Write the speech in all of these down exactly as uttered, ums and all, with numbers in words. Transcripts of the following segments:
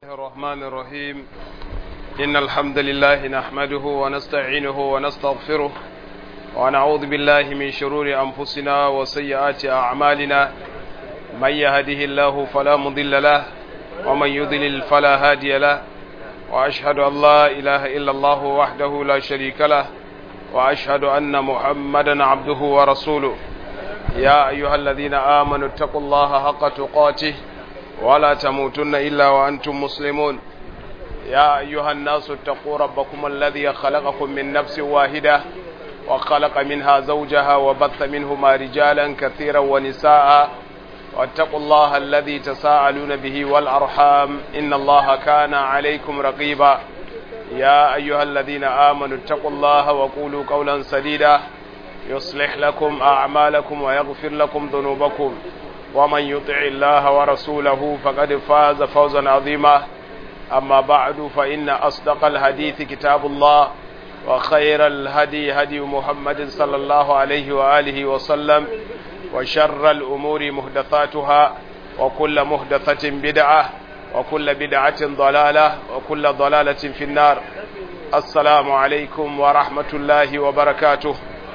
الرحمن الرحيم إن الحمد لله نحمده ونستعينه ونستغفره ونعوذ بالله من شرور أنفسنا وسيئات أعمالنا من يهده الله فلا مضل له ومن يضلل فلا هادي له وأشهد أن لا إله إلا الله وحده لا شريك له وأشهد أن محمدا عبده ورسوله يا أيها الذين آمنوا اتقوا الله حق تقاته ولا تموتن إلا وأنتم مسلمون يا أيها الناس اتقوا ربكم الذي خلقكم من نفس واحدة وخلق منها زوجها وبث منهما رجالا كثيرا ونساء واتقوا الله الذي تساءلون به والأرحام إن الله كان عليكم رقيبا يا أيها الذين آمنوا اتقوا الله وقولوا قولا سديدا يصلح لكم أعمالكم ويغفر لكم ذنوبكم ومن يطع الله ورسوله فقد فاز فوزا عظيما أما بعد فإن أصدق الحديث كتاب الله وخير الهدي هدي محمد صلى الله عليه وآله وسلم وشر الأمور محدثاتها وكل محدثة بدعة وكل بدعة ضلالة وكل ضلالة في النار. السلام عليكم ورحمة الله وبركاته.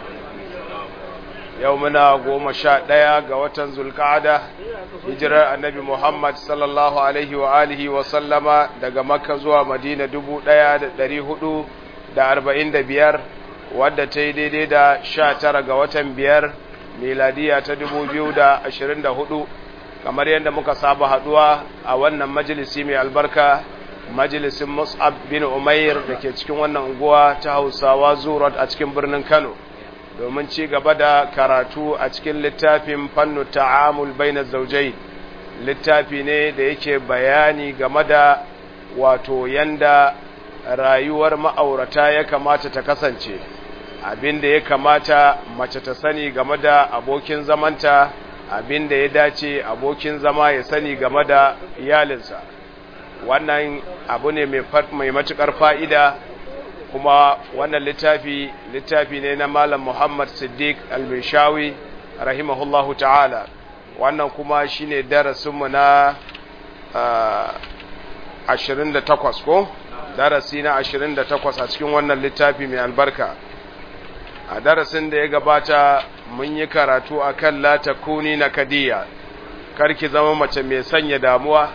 يومنا قوم شاء ديا قوة ذو القعدة هجرة النبي محمد صلى الله عليه وآله وسلم دقا مكة زوا مدينة دبو ديا دري هدو دا أربعين دا بيار ودى تيدي دي دا شاتر قوة بيار ميلادية تدبو بيو دا أشرين دا هدو kamar yadda muka saba haduwa a wannan majalisi mai albarka majalisin Mus'ab bin Umair da ke cikin wannan unguwa ta Hausawa Zurat a cikin birnin Kano domin ci gaba da karatu a cikin littafin fannu ta'amul bainaz zawjayn littafi ne da yake bayani game da wato yanda rayuwar ma'aurata ya kamata ta kasance abinda ya kamata mace ta sani game da abokin zamanta abinda ya dace abokin zama ya sani game da iyalinsa wannan abu ne mai matukar fa'ida kuma wannan littafi littafi ne na Malam Muhammad Siddiq Al-Mishawi rahimahullahu ta'ala wannan kuma shine darasinmu na ashirin da takwas ko darasi na ashirin da takwas a cikin wannan littafi mai albarka. A darasin da ya gabata mun yi karatu akan la takuni nakadiya karki zama mace mai sanya damuwa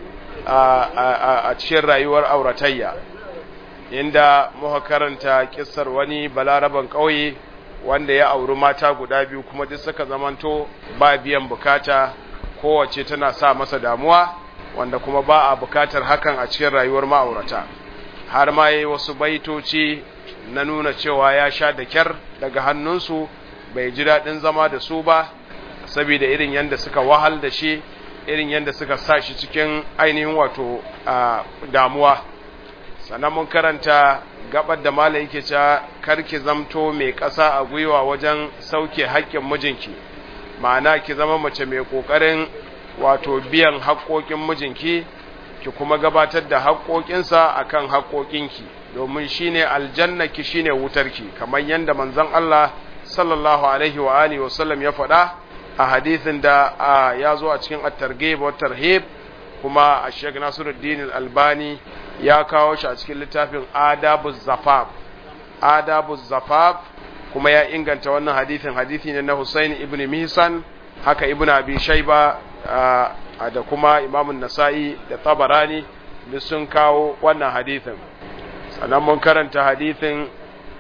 a cikin rayuwar auratayya inda muka karanta kissar wani balaraban kauye wanda ya auri mata guda biyu kuma duk suka zamanto ba biyan bukata kowace tana sa masa damuwa wanda kuma ba a bukatar hakan a cikin rayuwar ma'aurata har ma yayi wasu baitoci na nuna cewa ya sha da kyar daga hannunsu bai ji daɗin zama da su ba saboda irin yanda suka wahal da shi irin yanda suka sa shi cikin ainihin wato damuwa sannan mun karanta gabar da malai yake cewa karki zamto mai ƙasa a gwiwa wajen sauke haƙƙin mijinki ma'ana ki zama mace mai ƙoƙarin wato biyan haƙƙoƙin mijinki ki kuma gabatar da haƙƙoƙinsa akan haƙƙoƙinki domin shine aljannaki shine wutarki kamar yanda manzon Allah sallallahu alaihi wa alihi wa sallam ya faɗa a hadisin da ya zo a cikin at-targhib wa tarhib kuma a Sheikh Nasiruddin Al-Albani ya kawo shi a cikin littafin Adabuz Zafaf Adabuz Zafaf kuma ya inganta wannan hadisin hadisi ne na Husayn ibn Mihsan haka Ibn Abi Shayba da kuma Imam An-Nasa'i da Tabarani duk sun kawo wannan hadisin sannan mun karanta hadisin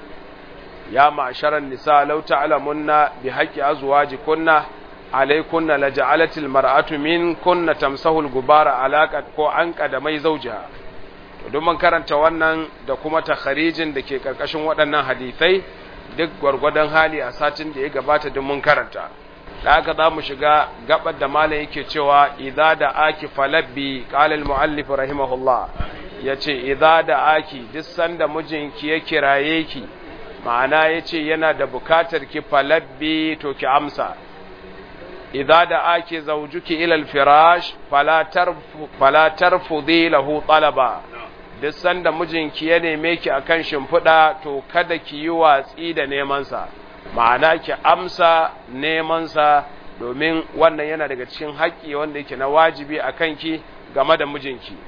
ya ma'sharan nisa law ta'lamunna bi haqqi azwajikunna alaykunna laja'alatil mar'atu minkunna tamsahu al-gubara alaqat ko an qadamai zawjiha to don mun karanta wannan da kuma takharijin da ke karkashin waɗannan hadisai duk gwargwadon hali a satin da ya gabata don mun karanta da haka za mu shiga gabar da malam yake cewa idza da aki falabbi qala al-muallif rahimahullah yace idza da aki duk sanda mijinki ya kiraye ki ma'ana yace yana da bukatar ki falabbi to ki amsa idza da aki zawjuki ila al-firash fala tarfu fala tarfudi lahu talaba duk sanda mijinki ya neme ki akan shimfiɗa to kada ki yi watsi da neman sa ma'ana ki amsa neman sa domin wannan yana daga cikin haƙƙi wanda yake na wajibi akan ki game da mijinki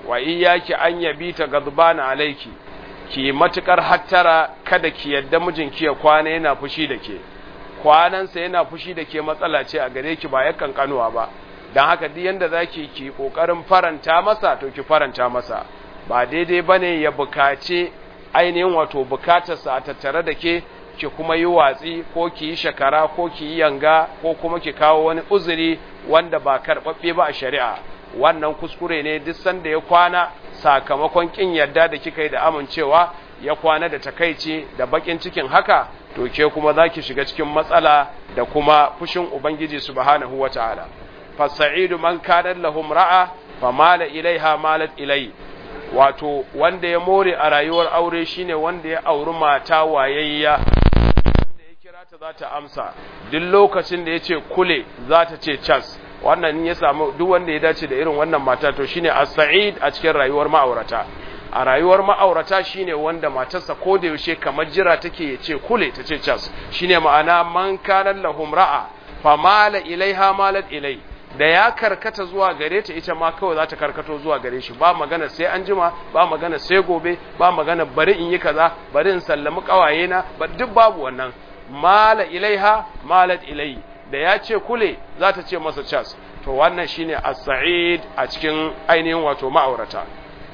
wa iyyaki an yabita gadbana alayki ki matukar hattara kada ki yadda mijinki ya kwana yana fushi da ke kwanansa yana fushi da ke matsala ce a gare ki ba ya kankanuwa ba dan haka duk yanda zaki ki kokarin faranta masa to ki faranta masa ba daidai bane ya bukace ainihin wato bukatarsa a tattare da ke ki kuma yi watsi ko ki yi shakara ko ki yi yanga ko kuma ki kawo wani uzuri wanda ba karɓaɓɓe ba a shari'a wannan kuskure ne duk sanda ya kwana sakamakon kin yadda da kika yi da amincewa ya kwana da takaici da bakin cikin haka to ke kuma zaki shiga cikin matsala da kuma fushin ubangiji subhanahu wataala fasa'idu man kana lahum ra'a famala ilaiha malat ilai wato wanda ya more a rayuwar aure shine wanda ya auri mata wayayya wanda ya kira ta za ta amsa duk lokacin da yace kule za ta ce chas wannan ya samu duk wanda ya dace da irin wannan mata to shine as-sa'id a cikin rayuwar ma'aurata a rayuwar ma'aurata shine wanda matarsa ko da yaushe kamar jira take yace kule ta ce chas shine ma'ana man kana lahum ra'a famala ilaiha malat ilai da ya karkata zuwa gare ta ita ma kawai za ta karkato zuwa gare shi ba magana sai an jima ba magana sai gobe ba magana bari in yi kaza bari in sallami kawaye na ba duk babu wannan mala ilaiha malat ilai da ya ce kule za ta ce masa cas to wannan shine as-sa'id a cikin ainihin wato ma'aurata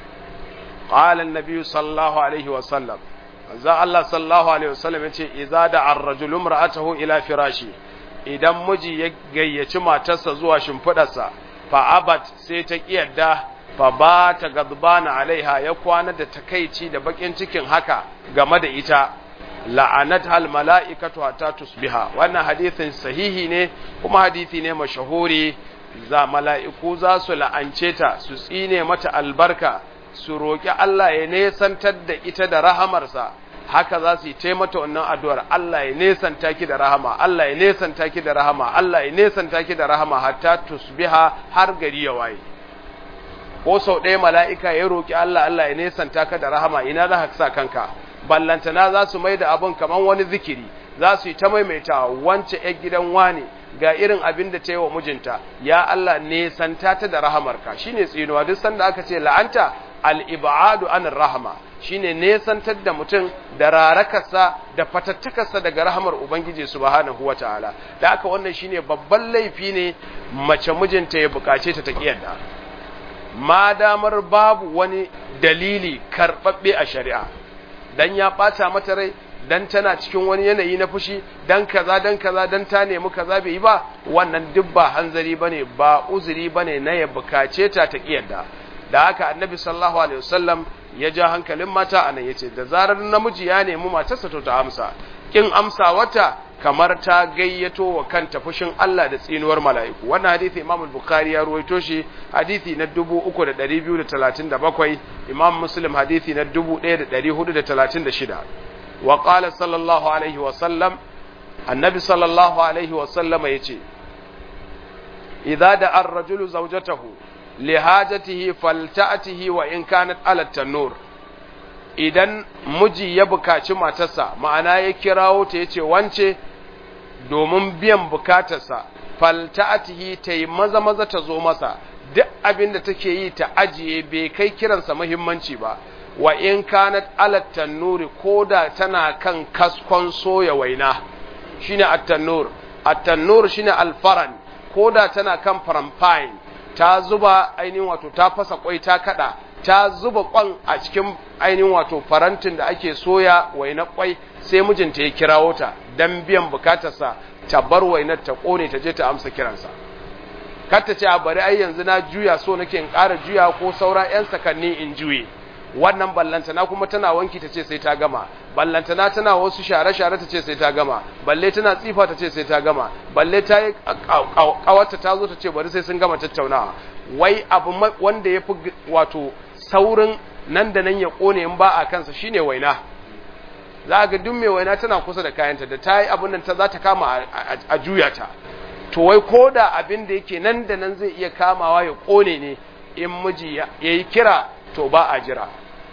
qala an-nabi sallallahu alaihi wa sallam za Allah sallallahu alaihi wa sallam yace idza da'a ar-rajulu imra'atahu ila firashi idan miji ya gayyaci matarsa zuwa shimfidarsa fa abat sai ta kiyarda fa ba ta gadbana alaiha ya kwana da takeici da bakin cikin haka game da ita la'anat hal mala'ikatu hatta tusbiha wannan hadisin sahihi ne kuma hadisi ne mashahuri za mala'iku za su la'ance ta su tsine mata albarka su roki Allah ya nesantar da ita da rahamarsa haka za su yi taimata wannan addu'ar Allah ya nesanta ki da rahama Allah ya nesanta ki da rahama Allah ya nesanta ki da rahama hatta tusbiha har gari ya waye ko sau ɗaya mala'ika ya roki Allah Allah ya nesanta ka da rahama ina za ka sa kanka ballantana za su mai da abin kaman wani zikiri za su yi ta maimaita wance ‘yar gidan wane ga irin abin da ta yi wa mijinta ya Allah nesanta ta da rahamarka shi ne tsinuwa duk sanda aka ce la'anta al'ibadu anin rahama shi ne nesantar da mutum da rarakarsa da fatattakarsa daga rahamar Ubangiji subhanahu wa ta'ala da aka wannan shi ne babban laifi ne mace mijinta ya bukace ta ta ƙiyarda ma damar babu wani dalili karɓaɓɓe a shari'a dan ya ɓata mata rai dan tana cikin wani yanayi na fushi dan kaza dan kaza dan ta nemi kaza bai yi ba wannan duk ba hanzari bane ba uzuri bane na ya bukace ta ta kiyarda da haka annabi sallallahu alaihi wasallam ya ja hankalin mata anan yace da zarar namiji ya nemi matarsa to ta amsa kin amsa wata kamar ta gayyato wa kanta fushin Allah da tsinuwar mala'iku wannan hadisi Imam al-Bukhari ya ruwaito shi hadisi na dubu uku da ɗari biyu da talatin da bakwai Imam Muslim hadisi na dubu ɗaya da ɗari hudu da talatin da shida wa qala sallallahu alaihi wa sallam annabi sallallahu alaihi wa sallam yace idza da ar-rajulu zawjatahu li hajatihi falta'atihi wa in kanat ala tanur idan miji ya bukaci matarsa ma'ana ya kirawo ta yace wance domin biyan bukatarsa falta'atihi tayi maza maza ta zo masa duk abin da take yi ta ajiye bai kai kiransa muhimmanci ba wa in kanat ala tannuri koda tana kan kaskon soya waina shine at-tannur at-tannur shine al-faran koda tana kan faranfine ta zuba ainihin wato ta fasa kwai ta kada ta zuba kwan a cikin ainihin wato farantin da ake soya waina kwai sai mijinta ya kirawo ta dan biyan bukatarsa ta bar wainar ta kone ta je ta amsa kiransa kar ta ce a bari ai yanzu na juya so nake in ƙara juya ko saura yan sakanni in juye wannan ballantana kuma tana wanki ta ce sai ta gama ballantana tana wasu share-share ta ce sai ta gama balle tana tsifa ta ce sai ta gama balle ta yi kawarta ta zo ta ce bari sai sun gama tattaunawa wai abu wanda ya fi wato saurin nan da nan ya kone in ba a kansa shine waina za ga duk mai waina tana kusa da kayanta da ta yi abin nan ta za ta kama a juya ta to wai ko da abin da yake nan da nan zai iya kamawa ya kone ne in miji ya yi kira to ba a jira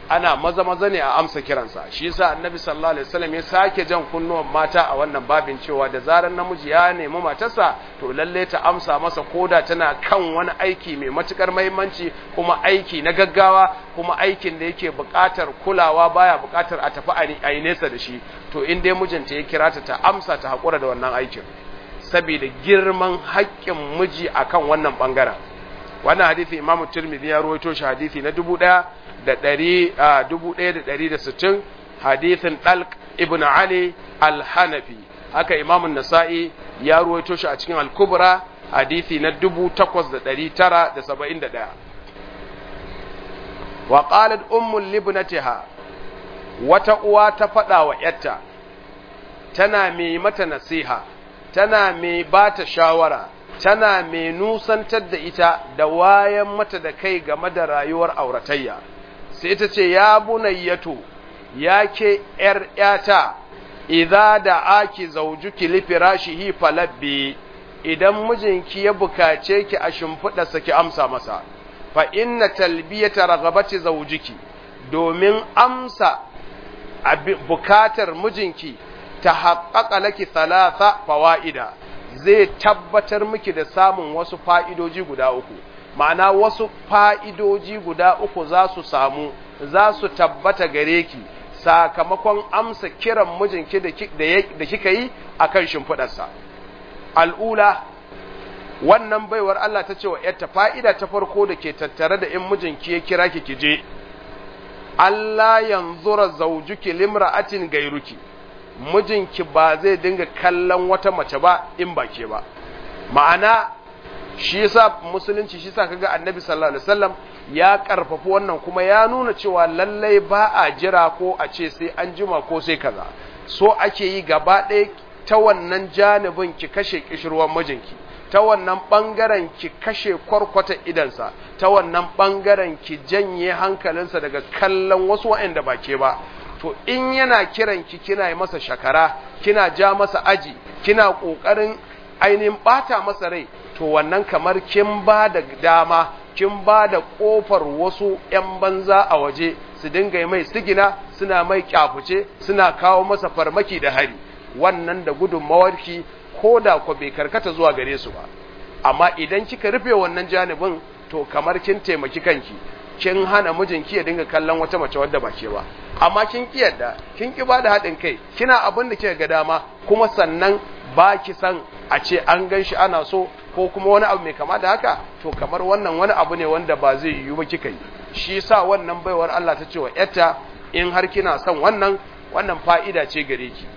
ana maza maza ne a amsa kiransa. Shi yasa annabi sallallahu alaihi wasallam ya sake jan kunnuwan mata a wannan babin cewa da zarar namiji ya nemi matarsa to lalle ta amsa masa koda tana kan wani aiki mai matukar muhimmanci, kuma aiki na gaggawa, kuma aikin da yake buƙatar kulawa, baya buƙatar a tafi a yi nesa da shi, to in dai mijinta ya kira ta ta amsa ta haƙura da wannan aikin saboda girman haƙƙin miji akan wannan bangaren. Wannan hadisi Imam Tirmidhi ya rawaito shi hadisi na dubu ɗaya da ɗari a dubu ɗaya da ɗari da sittin, hadisin Dalq ibn Ali al-Hanafi. Haka Imam Nasa'i ya rawaito shi a cikin Al-Kubra hadisi na dubu takwas da ɗari tara da saba'in da ɗaya. Wa qalat ummu libnatiha, wata uwa ta faɗa wa ‘yarta, tana mai mata nasiha, tana mai ba ta shawara, tana mai nusantar da ita da wayan mata da kai game da rayuwar auratayya. Sai ta ce, ya bunayyatu, ya ke ‘yar ‘yata, idza da aki zaujuki li firashihi falabbi, idan mijinki ya bukace ki a shimfiɗarsa ki amsa masa, fa inna talbiyata ragabati zaujiki, domin amsa bukatar mijinki ta haƙaƙa laki thalatha fawa'ida, zai tabbatar miki da samun wasu fa'idoji guda uku. Ma'ana wasu fa'idoji guda uku za su samu, za su tabbata gare ki sakamakon amsa kiran mijinki da kika yi a kan shimfiɗarsa. Al'ula, wannan baiwar Allah ta ce wa ‘yarta fa'ida ta farko da ke tattare da in mijinki ya kira ki kije, Allah yanzura zaujuki limra'atin gairuki, mijinki ba zai dinga kallon wata mace ba in ba ke ba. Ma'ana, shi yasa musulunci, shi yasa kaga annabi sallallahu alaihi wasallam ya karfafa wannan, kuma ya nuna cewa lallai ba a jira ko a ce sai an jima ko sai kaza. So ake yi gaba ɗaya ta wannan janibin ki kashe kishirwan mijinki, ta wannan ɓangaren ki kashe kwarkwata idansa, ta wannan ɓangaren ki janye hankalinsa daga kallon wasu waɗanda ba ke ba. To in yana kiran ki kina yi masa shakara, kina ja masa aji, kina ƙoƙarin ainihin ɓata masa rai, to wannan kamar kin ba da dama, kin ba da ƙofar wasu ‘yan banza a waje su dinga yi mai sigina, suna mai ƙyafuce, suna kawo masa farmaki da hari. Wannan da gudunmawarki ko da ku bai karkata zuwa gare su ba. Amma idan kika rufe wannan janibin, to kamar kin taimaki kanki, kin hana mijinki ya dinga kallon wata mace wadda ba ke ba. Amma kin ki yadda, kin ki ba da haɗin kai, kina abin da kika ga dama, kuma sannan ba ki san a ce an gan shi ana so ko kuma wani abu mai kama da haka, to kamar wannan wani abu ne wanda ba zai yiwu ba kika yi. Shi yasa wannan baiwar Allah ta ce wa ‘yarta, in har kina son wannan, wannan fa'ida ce gare ki.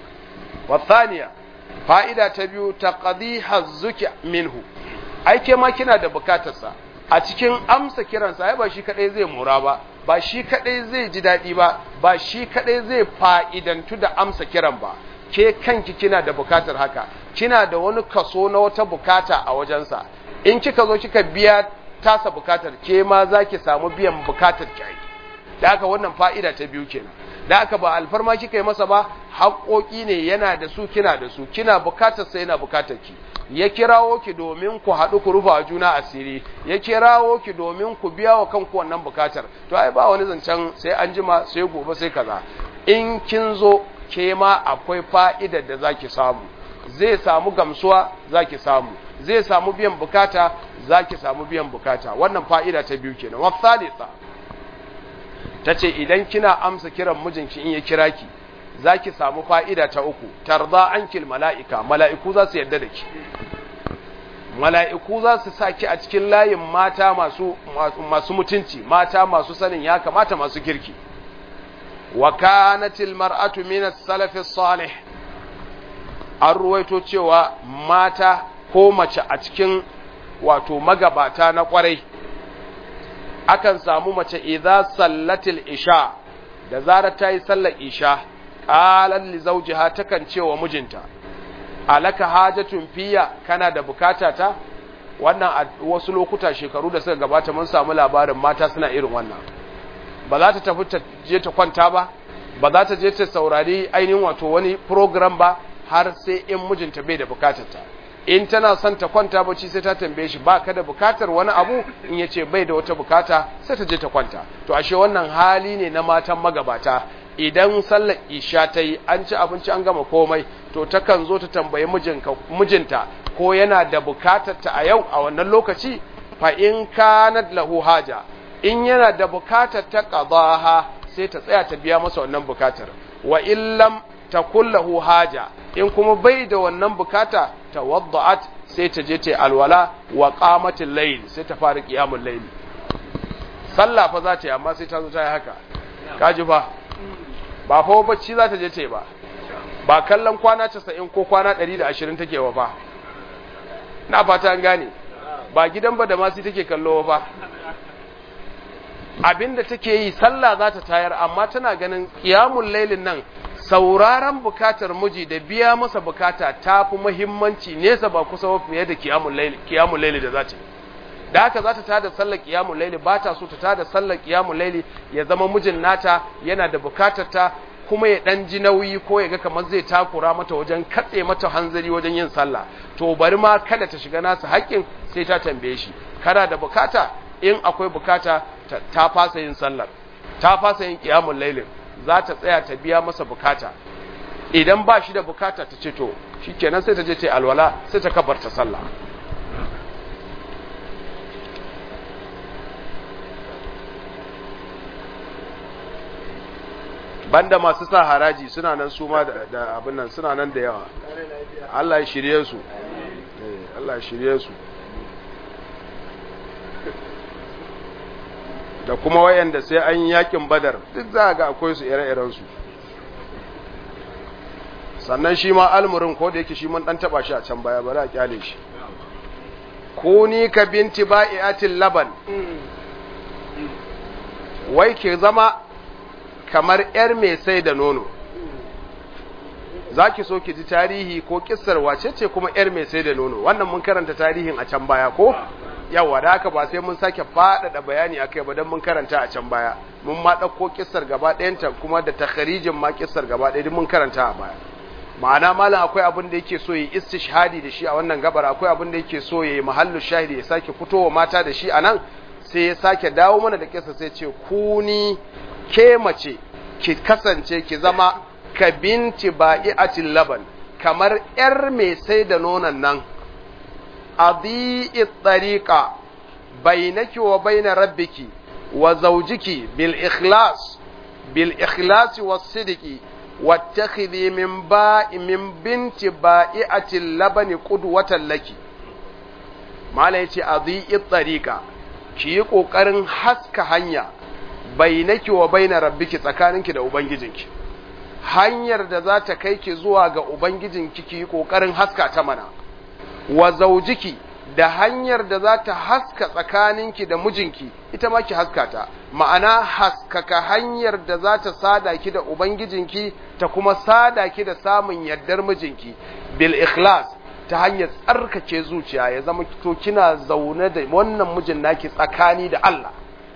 Wa thaniya, fa'ida ta biyu, taqdi hazzuki minhu, aike ma kina da bukatarsa a cikin amsa kiransa. Ai ba shi kadai zai mura ba, ba shi kadai zai ji daɗi ba, ba shi kadai zai fa'idantu da amsa kiran ba, ke kanki kina da bukatar haka, kina da wani kaso na wata bukata a wajensa. In kika zo kika biya tasa bukatar, ke ma za ki samu biyan bukatar ki ai. Da haka wannan fa'ida ta biyu kenan. Da haka ba alfarma kika yi masa ba, haƙoƙi ne, yana da su, kina da su, kina bukatar sa, yana bukatar ki. Ya kirawo ki domin ku haɗu ku rufa juna asiri, ya kirawo ki domin ku biya wa kanku wannan bukatar. To ai ba wani zancen sai an jima, sai gobe, sai kaza. In kin zo, ke ma akwai fa'idar da zaki samu, zai samu gamsuwa, zaki samu, zai samu biyan bukata, zaki samu biyan bukata. Wannan fa'ida ta biyu kenan. Wa thalitha, tace idan kina amsa kiran mijinki in ya kira ki, zaki samu fa'ida ta uku, tarda ankil mala'ika, mala'iku za su yarda da ki. Mala'iku za su saki a cikin layin mata masu masu mutunci, mata masu sanin ya kamata, masu kirki. Wa kanatil mar'atu min as-salaf as-salih, an ruwaito cewa mata ko mace a cikin wato magabata na kwarai, akan samu mace idza sallatil isha, da zarar ta yi sallar isha, qalan li zawjiha, takan cewa mijinta, alaka hajatun fiya, kana da bukata ta. Wannan a wasu lokuta shekaru da suka gabata mun samu labarin mata suna irin wannan. Ba za ta tafi ta je ta kwanta ba, ba za ta je ta saurari ainihin wato wani program ba, har sai in mijinta bai da bukatarta. in tana son ta kwanta bacci sai ta tambaye shi ba ka da bukatar wani abu, in ya ce bai da wata bukata sai ta je ta kwanta. To ashe wannan hali ne na matan magabata, idan sallar isha ta yi an ci abinci an gama komai, to takan zo ta tambayi mijinta ko yana da bukatar ta a yau a wannan lokaci, fa in kanat lahu haja, in yana da bukatar ta qadaha sai ta tsaya ta biya masa wannan bukatar, wa illam takul lahu haja, in kuma bai da wannan bukata tawadda'at sai ta je ta alwala wa qamatil layl sai ta fara qiyamul layl. Sallah fa za ta yi amma sai ta zo ta yi haka, kaji fa ba fa bacci za ta je ta yi ba, ba kallon kwana casa'in ko kwana ɗari da ashirin take wa fa, na fata an gane, ba gidan ba da masu take kallo fa, abinda take yi sallah za ta tayar, amma tana ganin qiyamul laylin nan sauraron bukatar miji da biya masa bukata ta fi muhimmanci nesa ba kusa fiye da qiyamul layl qiyamul layl da za ta yi. Da haka za ta tada sallar qiyamul layl, ba ta so ta tada sallar qiyamul layl ya zama mijin nata yana da bukatar ta kuma ya dan ji nauyi ko ya ga kamar zai takura mata wajen katse mata hanzari wajen yin sallah. To bari ma kada ta shiga nasu haƙƙin, sai ta tambaye shi kana da bukata, in akwai bukata ta fasa yin sallar, ta fasa yin qiyamul layl, za ta tsaya ta biya masa bukata. Idan ba shi da bukata ta ce to shikenan sai ta je ta alwala sai ta kabarta sallah. Banda masu sa haraji suna nan su ma da abin nan suna nan da yawa. Allah ya shirye su, Allah ya shirye su. Da kuma wayanda sai an yakin Badar duk za ga akwai su ire-iren su. Sannan shi ma almurin ko da yake shi mun dan taba shi a can baya, bari a kyale shi. Kuni ka binti ba'iatil laban, wai ke zama kamar ‘yar mai sai da nono. Za ki so ki ji tarihi ko kissar wace ce kuma ‘yar mai sai da nono, wannan mun karanta tarihin a can baya ko? Yawa, da haka ba sai mun sake faɗaɗa bayani a kai ba don mun karanta a can baya. Mun ma ɗauko kissar gaba ɗayanta kuma da takharijin ma kissar gaba ɗaya mun karanta a baya. Ma'ana malam akwai abin da yake so yi istishhadi da shi a wannan gabar, akwai abin da yake so yi mahallu shahidi ya sake fitowa mata da shi a nan, sai ya sake dawo mana da kissa sai ce kuni ke mace ki kasance ki zama ka binti ba'iatil laban, kamar ‘yar mai sai da nonon nan, adi'i tsariƙa bainaki wa baina rabbiki wa zaujiki bil ikhlas bil ikhlasi was sidiki wattakhidhi min ba'i min binti ba'iatil labani qudwatan laki. Mala yace adi'i tsariƙa, ki yi ƙoƙarin haska hanya bainaki wa baina rabbiki, tsakaninki da ubangijinki, hanyar da za ta kai ki zuwa ga ubangijinki ki yi kokarin haska ta mana, wa zaujiki da hanyar da za ta haska tsakaninki da mijinki ita ma ki haska ta, ma'ana haskaka hanyar da za ta sada ki da ubangijinki ta kuma sada ki da samun yardar mijinki bil ikhlas, ta hanyar tsarkake zuciya, ya zama to kina zaune da wannan mijin naki tsakani da Allah.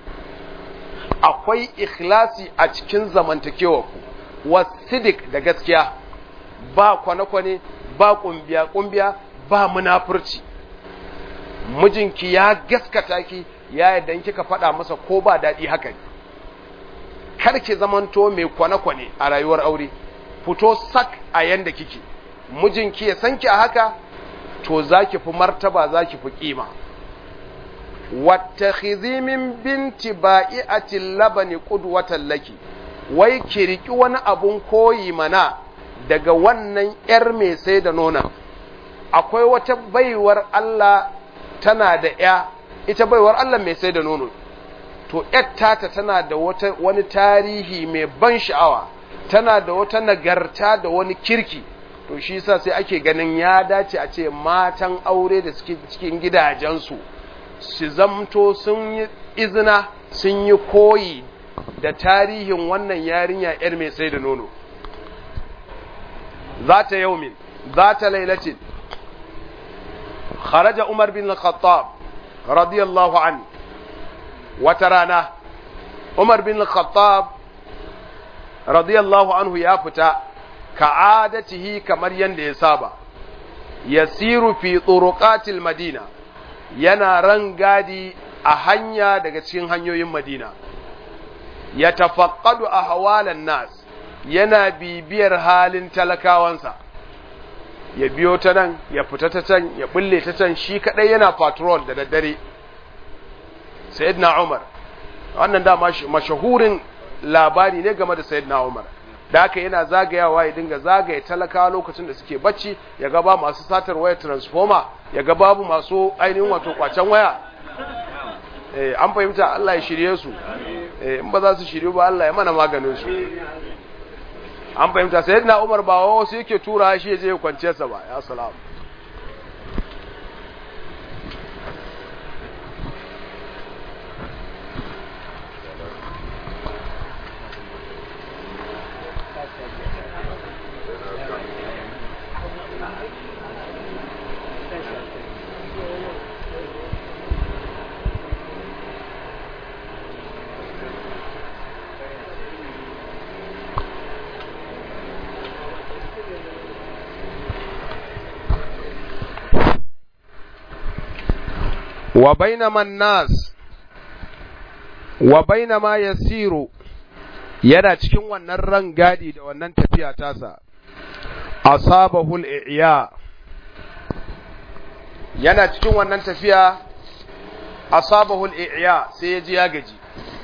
Akwai ikhlasi a cikin zamantakewarku, wasidik da gaskiya, ba kwane-kwane, ba kumbiya-kumbiya, ba munafurci. Mijinki ya gaskata ki, ya yadda kika faɗa masa ko ba daɗi haka ne. Kar ki zamanto mai kwane-kwane a rayuwar aure, fito sak a yanda kike. Mijinki ya san ki a haka, to za ki fi martaba, za ki fi kima. wattakhidhi min binti ba'iatil labani qudwatan laki, wai ki riki wani abun koyi mana daga wannan yar mai sai da nona. Akwai wata baiwar Allah tana da ya, ita baiwar Allah mai sai da nono, to yar tata tana da wata wani tarihi mai ban sha'awa, tana da wata nagarta da wani kirki. To shi yasa sai ake ganin ya dace a ce matan aure da suke cikin gidajensu su zamto sun yi izina, sun yi koyi da tarihin wannan yarinya ‘yar mai sai da nono. Za ta yaumin, za ta lailatin, kharaja Umar bin Khattab, radiyallahu an, wata rana, Umar bin Khattab, radiyallahu anhu ya fita, ka'adatihi kamar yadda ya saba, yasiru fi turuqatil madina yana rangadi a hanya daga cikin hanyoyin Madina ya tafaqqadu ahwalan nas yana bibiyar halin talakawansa ya biyo ta nan ya fita ta can ya bulle ta can shi kadai yana patrol da daddare sayyidina Umar wannan da mashahurin labari ne game da sayyidina Umar da haka yana zagayawa ya dinga zagaye talakawa lokacin da suke bacci ya ga ba masu satar waya transformer ya ga babu masu ainihin wato kwacen waya eh an fahimta Allah ya shirye su eh in ba za su shirye ba Allah ya mana maganin su an fahimta sayyidina Umar ba wasu yake tura shi ya je ya kwance sa ba ya salam wa bainama an-nas wa bainama yasiru yana cikin wannan rangadi da wannan tafiya tasa asabahu al-i'ya yana cikin wannan tafiya asabahu al-i'ya sai ya ji ya gaji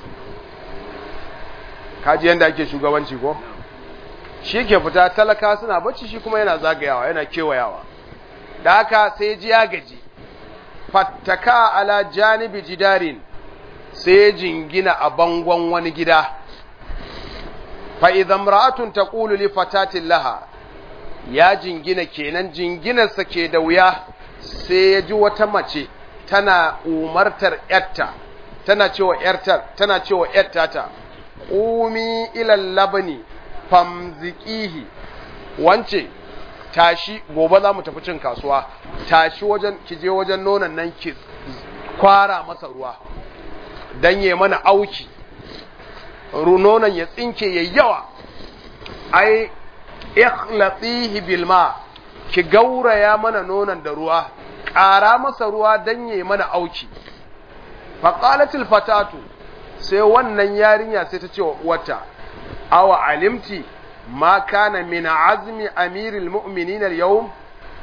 kaji yanda ake shugabanci ko shi ke fita talaka suna bacci shi kuma yana zagayawa yana kewayawa da haka sai ya ji ya gaji fattaka ala janibi jidarin sai jingina a bangon wani gida fa idan ra'atun taqulu li fatatin laha ya jingina kenan jinginarsa ke da wuya sai ya ji wata mace tana umartar yarta tana cewa yarta tana cewa yarta ta qumi ila labani famziqihi wance tashi gobe za mu tafi cin kasuwa tashi wajen kije wajen nonon nan ki kwara masa ruwa dan yayi mana auki nonon ya tsinke yayi yawa ai ikhlatihi bil ma ki gauraya mana nonon da ruwa ƙara masa ruwa dan yayi mana auki faqalatil fatatu sai wannan yarinya sai ta ce wata awa alimti ma kana min azmi amiril mu'minin al-yawm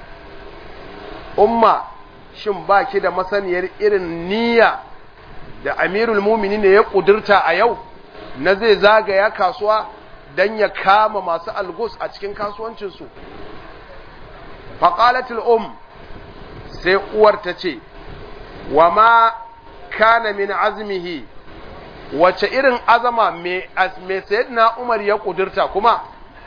umma shin baki da masaniyar irin niyya da amirul mu'minin ya kudurta a yau na zai zagaya kasuwa dan ya kama masu algus a cikin kasuwancin su faqalatul um sai uwar ta ce wa ma kana min azmihi wace irin azama me sayyidina Umar ya kudurta kuma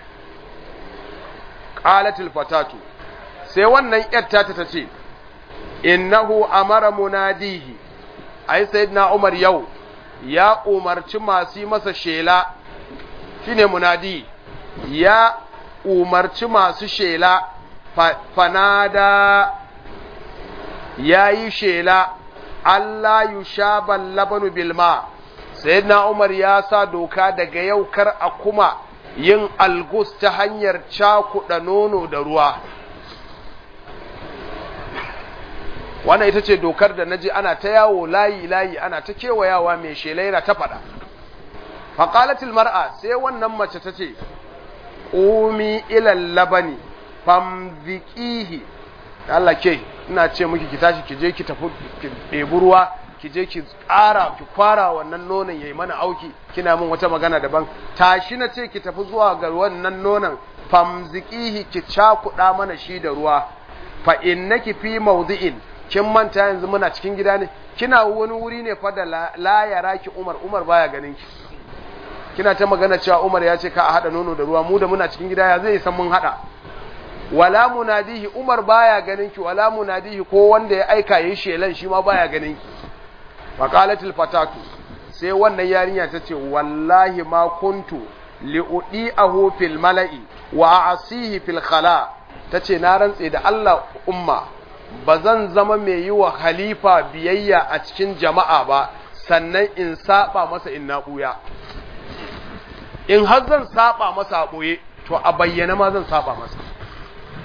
qalatil fatatu sai wannan yatta ta tace innahu amara munadihi ai sayyidina Umar yau ya umarci masu masa shela shine munadi ya umarci masu shela fanada yayi shela Allah yushabal labanu bilma sayyidina Umar ya sa doka daga yau kar a kuma yin algus ta hanyar cakuɗa nono da ruwa wannan ita ce dokar da naji ana ta yawo layi layi ana ta kewayawa mai shela yana ta faɗa faqalatil mar'a sai wannan mace ta ce qumi ila labani famziqihi Allah ke ina ce miki ki tashi ki je ki tafi ki ɗebi ruwa ki je ki ƙara ki fara wannan nonon yayi mana auki kina min wata magana daban tashi na ce ki tafi zuwa ga wannan nonon famziqihi ki cakuɗa mana shi da ruwa fa innaki fi mawdi'in kin manta yanzu muna cikin gida ne kina wani wuri ne fa da la yaraki Umar Umar baya ganin ki kina ta magana cewa Umar ya ce ka a hada nono da ruwa mu da muna cikin gida ya zai san mun hada wala munadihi Umar baya ganin ki wala munadihi ko wanda ya aika yayi shelan shi ma baya ganin ki faqalatil fatatu sai wannan yarinya tace wallahi ma kuntu liudiahu fil mala'i wa asihi fil khala tace na rantse da Allah umma bazan zama mai yi wa khalifa biyayya a cikin jama'a ba sannan in saba masa in na buya in har zan saba masa boye to a bayyana ma zan saba masa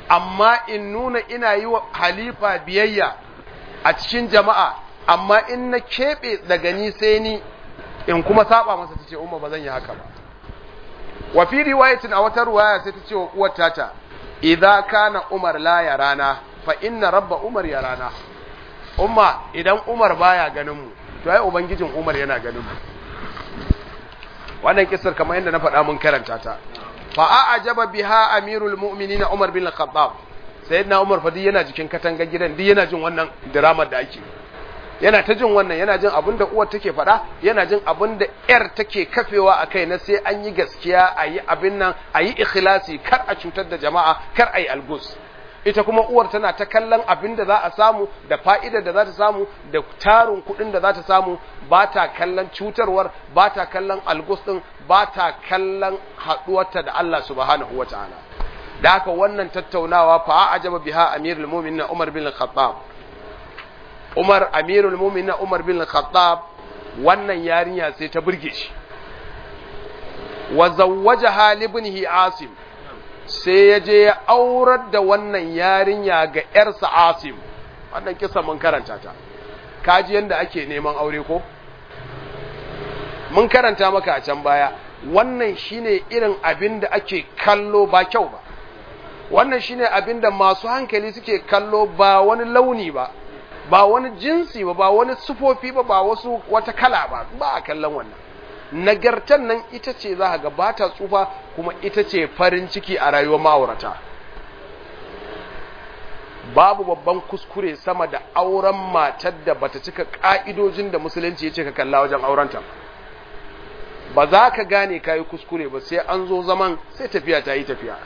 amma in nuna ina yi wa halifa biyayya a cikin jama'a, amma in na keɓe daga ni sai ni in kuma saba masa, tace umma ba zan yi haka ba. Wa fi riwayatin a wata riwaya sai tace wa uwar tata idza kana Umar la yarana fa inna rabba Umar yarana. Umma idan Umar baya ganin mu to ai ubangijin Umar yana ganin mu. Wannan kissar kamar yadda na faɗa mun karanta ta. Fa a'jaba biha amirul mu'minin Umar bin al-Khattab. Sayyidina Umar fa yana jikin katangar gidan, duk yana jin wannan drama da ake. Yana ta jin wannan, yana jin abinda uwar take faɗa, yana jin abinda yar take kafewa akai na sai an yi gaskiya, ayi abin nan, ayi ikhlasi, kar a cutar da jama'a, kar ayi algus. Ita kuma uwar tana ta kallon abin da za a samu da fa'idar da za ta samu da tarin kuɗin da za ta samu, ba ta kallon cutarwar, ba ta kallon algus ɗin, ba ta kallon haɗuwarta da Allah subhanahu wa ta'ala. Da haka wannan tattaunawa fa ajaba biha amirul mu'minin Umar bin Khattab. Umar amirul mu'minin Umar bin Khattab wannan yarinya sai ta burge shi. Wa zawwajaha li ibnihi Asim. Sai ya je ya aurar da wannan yarinya ga ‘yarsa Asim, wannan kisa mun karanta ta, kaji yadda ake neman aure ko? Mun karanta maka a can baya, wannan shine irin abin da ake kallo ba kyau ba, wannan shine abin da masu hankali suke kallo ba wani launi ba, ba wani jinsi ba, ba wani sufofi ba, ba wasu wata kala ba, ba a kallon wannan. Nagartan nan ita ce za ga ba ta tsufa kuma ita ce farin ciki a rayuwar ma'aurata. Babu babban kuskure sama da auren matar da bata cika ka'idojin da musulunci ya ce ka kalla wajen aurenta. Ba za ka gane kayi kuskure ba sai an zo zaman sai tafiya ta yi tafiya.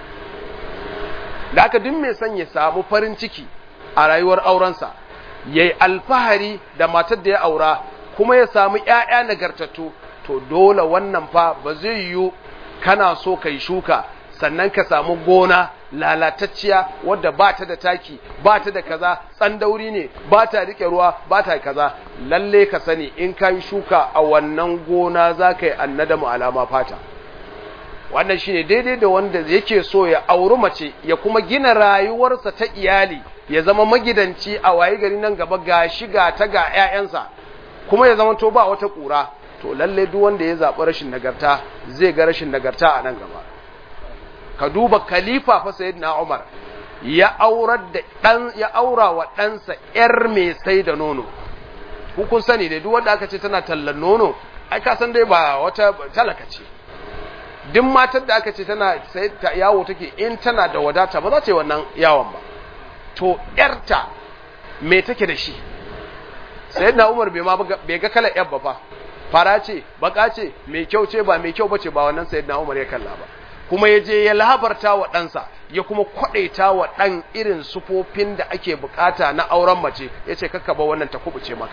Da aka duk mai son ya samu farin ciki a rayuwar aurensa, ya yi alfahari da matar da ya aura kuma ya samu ‘ya'ya nagartattu, to dole wannan fa ba zai yiwu kana so kai shuka sannan ka samu gona lalatacciya wadda ba ta da taki, ba ta da kaza, tsandauri ne, ba ta rike ruwa, ba ta kaza. Lalle ka sani in ka yi shuka a wannan gona za ka yi annadamu alama fata. Wannan shi ne daidai da wanda yake so ya auri mace ya kuma gina rayuwarsa ta iyali, ya zama magidanci a waye gari nan gaba ga shiga ta ga ‘ya'yansa, kuma ya zama to ba wata ƙura. To lalle duk wanda ya zaɓi rashin nagarta zai ga rashin nagarta a nan gaba. Ka duba khalifa fa sayyidina Umar ya aurar da dan ya aura wa ɗansa ƴar mai sai da nono. Ku kun sani dai duk wanda aka ce tana tallan nono, ai ka san dai ba wata talaka ce. Duk matar da aka ce tana sai ta yawo take in tana da wadata ba za ta yi wannan yawon ba. To ƴarta me take da shi? Sayyidina Umar bai ma bai ga kalar ƴar ba fa. Fara ce, baka ce, mai kyau ce ba mai kyau bace ba wannan sayyidina Umar ya kalla ba. Kuma ya je ya labarta wa ɗansa, ya kuma kwaɗaita wa ɗan irin sufofin da ake bukata na auren mace, ya ce kakka ba wannan ta kubuce maka.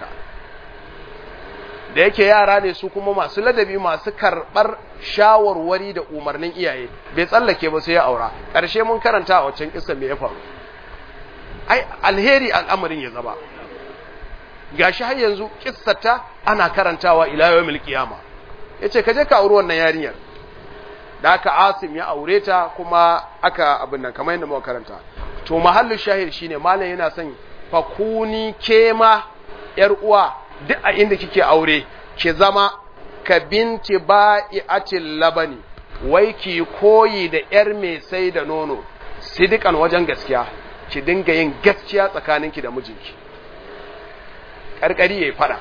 Da yake yara ne su kuma masu ladabi, masu karɓar shawarwari da umarnin iyaye, bai tsallake ba sai ya aura. Ƙarshe mun karanta a waccan kissa me ya faru. Ai alheri al'amarin ya zaba. Gashi har yanzu kissata ana karantawa ila yawmil qiyama. Yace kaje ka auri wannan yarinyar. Da aka Asim ya aure ta kuma aka abin nan kamar yadda muka karanta. To mahallin shahid shine malam yana son fakuni kema yar uwa duk a inda kike aure ki zama ka binti ba'iatil labani, wai ki koyi da yar mai sai da nono, sidikan wajen gaskiya, ki dinga yin gaskiya tsakaninki da mijinki. Karkari yayi fada.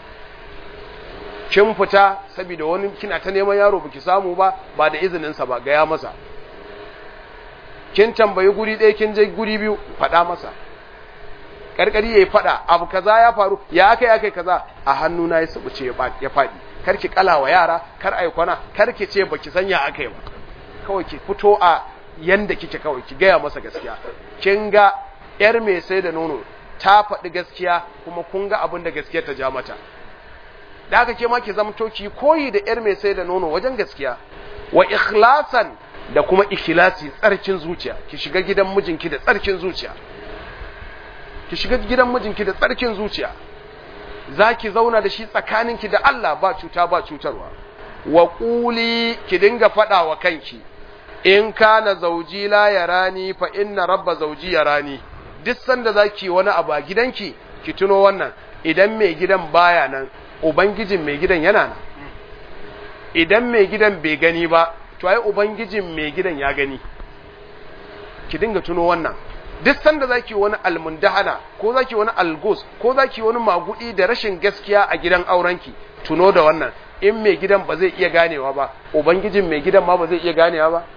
Kin fita saboda wani kina ta neman yaro biki samu ba, ba da izinin sa ba, ga ya masa. Kin tambayi guri ɗaya kin je guri biyu, fada masa. Karkari yayi fada, abu kaza ya faru, ya akai akai kaza, a hannuna ya subuce ya fadi. Karki kalawa yara, kar ai kwana, karki ce baki sanya akai ba. Kawai ki fito a yanda kike, kawai ki gaya masa gaskiya. Kin ga yar mai sai da nono ta faɗi gaskiya, kuma kun ga abin da gaskiyar ta ja mata. Da aka ke ma ki zamto ki koyi da yar mai sai da nono wajen gaskiya, wa ikhlasan da kuma ikhlasi, tsarkin zuciya. Ki shiga gidan mijinki da tsarkin zuciya. Ki shiga gidan mijinki da tsarkin zuciya. Zaki zauna da shi tsakaninki da Allah ba cuta ba cutarwa. Wa quli, ki dinga faɗa wa kanki, in kana zauji la yarani fa inna rabba zauji yarani. Duk sanda zaki wani abu a gidanki ki tuno wannan, idan mai gidan baya nan ubangijin mai gidan yana nan. Idan mai gidan bai gani ba to ai ubangijin mai gidan ya gani. Ki dinga tuno wannan. Duk sanda zaki wani almundahana ko zaki wani algos ko zaki wani magudi da rashin gaskiya a gidan aurenki, tuno da wannan. In mai gidan ba zai iya ganewa ba, ubangijin mai gidan ma ba zai iya ganewa ba.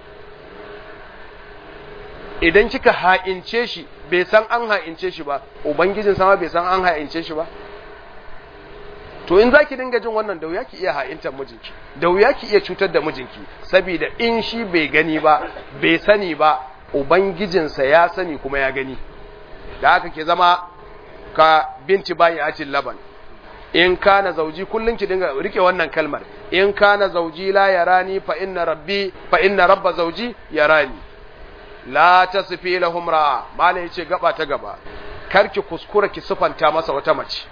Idan kika ha'ince shi bai san an ha'ince shi ba, ubangijin sama bai san an ha'ince shi ba. To in zaki dinga jin wannan, da wuya ki iya ha'intar mijinki, da wuya ki iya cutar da mijinki, saboda in shi bai gani ba, bai sani ba, ubangijinsa ya sani kuma ya gani. Da haka ke zama ka binti bayi acin laban. In kana zauji, kullun ki dinga rike wannan kalmar, in kana zauji la yarani fa inna rabbi fa inna rabba zauji yarani. La tasfi lahum ra, mala yace gaba ta gaba, karki kuskura ki sufanta masa wata mace.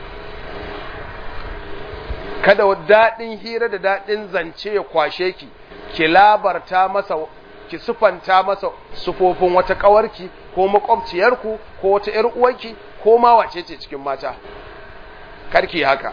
Kada daɗin hira da daɗin zance ya kwashe ki, ki labarta masa, ki sufanta masa sufofin wata ƙawarki ko makwabciyarku ko wata ‘yar uwarki ko ma wace ce cikin mata. Karki haka.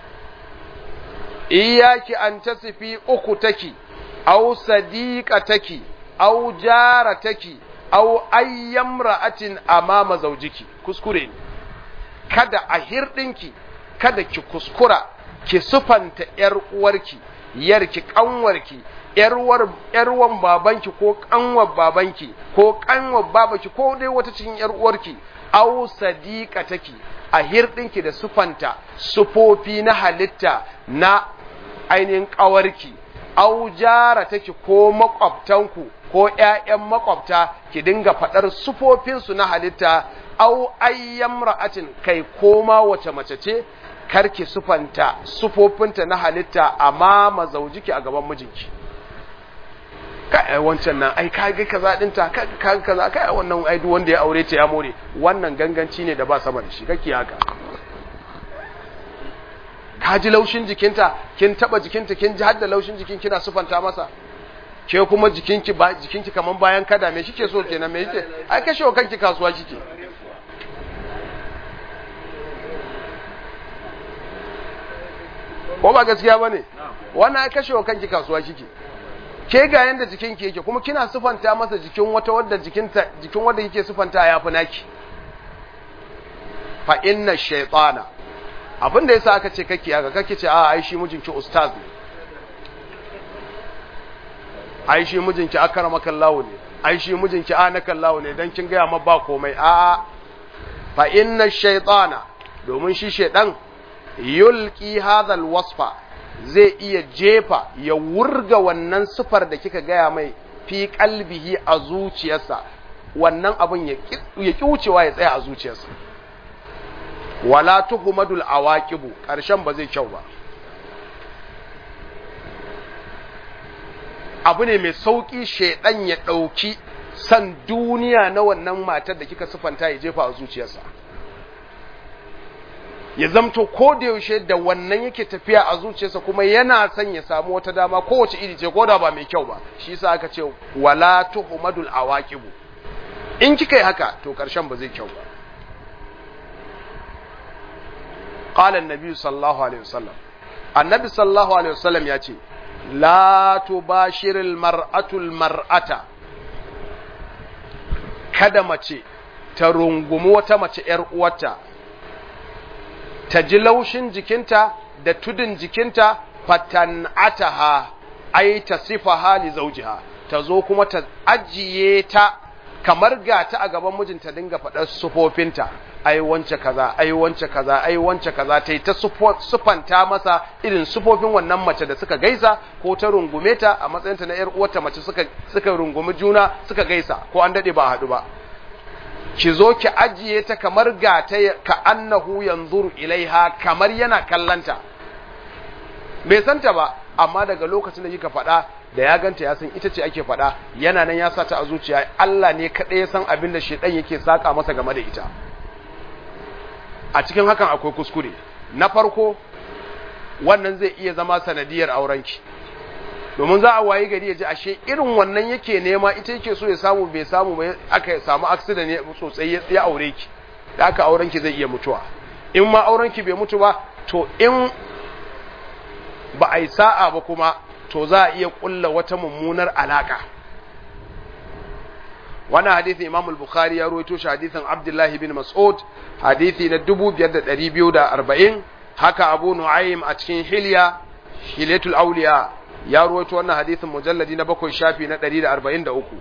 Iyaki an tasifi uku taki, au sadiqa taki, au jara taki, au ayyam ra'atin amama zaujiki. Kuskure ne. Kada a hirɗinki, kada ki kuskura ki sufanta ‘yar uwarki, yarki, ƙanwarki, ‘yarwan babanki ko ƙanwar babanki ko ƙanwar babaki ko dai wata cikin ‘yar uwarki, au sadiqa take a hirɗinki da sufanta sufofi na halitta na ainihin ƙawarki, au jara take ko maƙwabtanku ko ‘ya'yan maƙwabta ki dinga faɗar sufofinsu na halitta, au ayyam ra'atin kai koma wace mace ce, karki sufanta sufofinta na halitta amma mazaujiki a gaban mijinki. Kai wancan nan ai kage kaza dinta kage kaza kai wannan ai duk wanda ya aure ta ya more, wannan ganganci ne da ba sama da shi, kake haka. Ka ji laushin jikinta, kin taba jikinta, kin ji hadda laushin jikin kina sufanta masa, ke kuma jikinki ba jikinki kaman bayan kada, me kike so kenan, me yake ai kashewa kanki kasuwa kike. Ko ba gaskiya bane? Wannan ai kashewa kanki kasuwa kike. Ke ga yanda jikinki yake kuma kina sufanta masa jikin wata wadda jikinta jikin wadda kike sufanta yafi naki. Fa inna shaytana, abinda yasa aka ce kake haka, kake ce a ai shi mijinki ustaz ne, ai shi mijinki akramakallahu ne, ai shi mijinki anakallahu ne, dan kin ga ma ba komai. A fa inna shaytana, domin shi shedan yulqi hadha alwasfa, zai iya jefa ya wurga wannan sifar da kika gaya mai fi kalbihi a zuciyarsa, wannan abin ya ki wucewa ya tsaya a zuciyarsa. Wala tuhumadul awaqibu, karshen ba zai kyau ba. Abu ne mai sauki shedan ya dauki san duniya na wannan matar da kika sifanta ya jefa a zuciyarsa, ya zamto ko da yaushe da wannan yake tafiya a zuciyarsa, kuma yana son ya samu wata dama kowace iri ce ko da ba mai kyau ba. Shi yasa aka ce wala tuhumadul awaqibu, in kika yi haka to karshen ba zai kyau ba. Qala an-nabi sallallahu alaihi wasallam, annabi sallallahu alaihi wasallam ya ce la tubashiril mar'atul mar'ata, kada mace ta rungumi wata mace ‘yar uwarta, ta ji laushin jikinta da tudun jikinta, fatan'ataha ai ta sifa hali zaujiha, ta zo kuma ta ajiye ta kamar gata a gaban mijinta, dinga faɗar sufofinta, ai wance kaza, ai wance kaza, ai wance kaza, ta yi ta sufanta masa irin sufofin wannan mace da suka gaisa, ko ta rungume ta a matsayinta na ‘yar uwarta mace, suka suka rungumi juna suka gaisa, ko an daɗe ba a haɗu ba. Ki zo ki ajiye ta kamar gata, ka annahu yanzuru ilaiha, kamar yana kallanta, bai santa ba, amma daga lokacin da kika faɗa, da ya ganta ya san ita ce ake faɗa, yana nan ya sa ta a zuciya. Allah ne kaɗai ya san abin da shedan yake saka masa game da ita. A cikin hakan akwai kuskure. Na farko, wannan zai iya zama sanadiyar aurenki. domin za a wayi gari ya ji ashe irin wannan yake nema ita yake so ya samu bai samu ba aka samu accident ne sosai ya aure ki da aka auren ki zai iya mutuwa in ma auren ki bai mutu ba to in ba a yi sa'a ba kuma to za a iya kulla wata mummunar alaka. wannan hadisi Imam al-Bukhari ya rawaito shi hadisin Abdullah ibn Mas'ud hadisi na dubu biyar da ɗari biyu da arba'in, haka Abu Nu'aym a cikin Hilya Hilyatul Awliya ya rawaito wannan hadisin mujalladi na bakwai shafi na ɗari da arba'in da uku.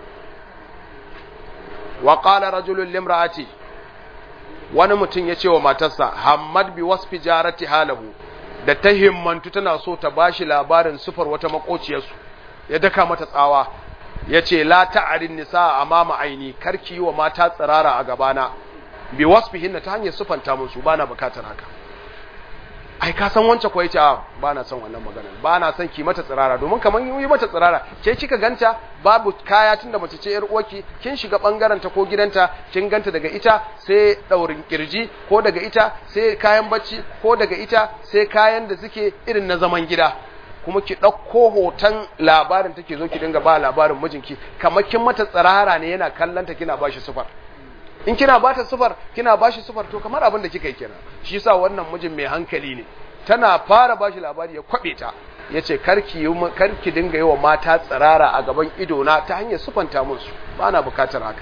wa qala rajulun limra'ati, wani mutum ya ce wa matarsa hammad bi wasfi jarati halahu, da ta himmantu tana so ta bashi labarin sufar wata makociyarsu, ya daka mata tsawa ya ce la ta'arin nisa amama aini, karki yi wa mata tsirara a gabana, bi wasfihinna ta hanyar sufanta musu, bana bukatar haka. ai ka san wance ko yace a bana son wannan magana, bana son ki mata tsirara, domin kaman yi mata tsirara ke kika ganta babu kaya tunda mace ce yar uwarki, kin shiga bangaren ta ko gidanta kin ganta daga ita sai daurin kirji, ko daga ita sai kayan bacci, ko daga ita sai kayan da suke irin na zaman gida, kuma ki ɗauko hoton labarin take zo ki dinga ba labarin mijinki, kamar kin mata tsirara ne yana kallanta kina bashi sufar. in kina bata sufar kina bashi sufar to kamar abin da kika yi kenan. shi yasa wannan mijin mai hankali ne, tana fara bashi labari ya kwabe ta, yace karki karki dinga yi wa mata tsirara a gaban ido na ta hanyar sufanta musu, bana bukatar haka.